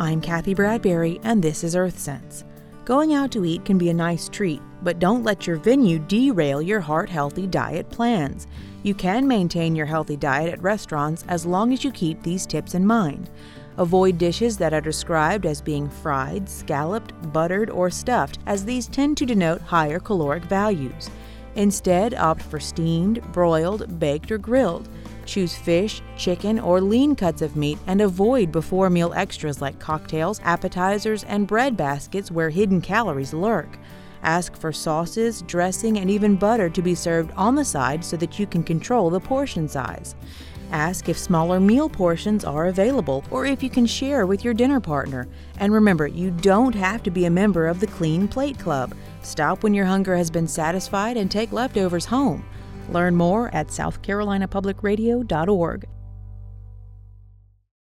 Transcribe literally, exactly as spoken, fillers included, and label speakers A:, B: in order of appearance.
A: I'm Kathy Bradbury, and this is EarthSense. Going out to eat can be a nice treat, but don't let your venue derail your heart-healthy diet plans. You can maintain your healthy diet at restaurants as long as you keep these tips in mind. Avoid dishes that are described as being fried, scalloped, buttered, or stuffed, as these tend to denote higher caloric values. Instead, opt for steamed, broiled, baked, or grilled. Choose fish, chicken, or lean cuts of meat and avoid before-meal extras like cocktails, appetizers, and bread baskets where hidden calories lurk. Ask for sauces, dressing, and even butter to be served on the side so that you can control the portion size. Ask if smaller meal portions are available or if you can share with your dinner partner. And remember, you don't have to be a member of the Clean Plate Club. Stop when your hunger has been satisfied and take leftovers home. Learn more at south carolina public radio dot org.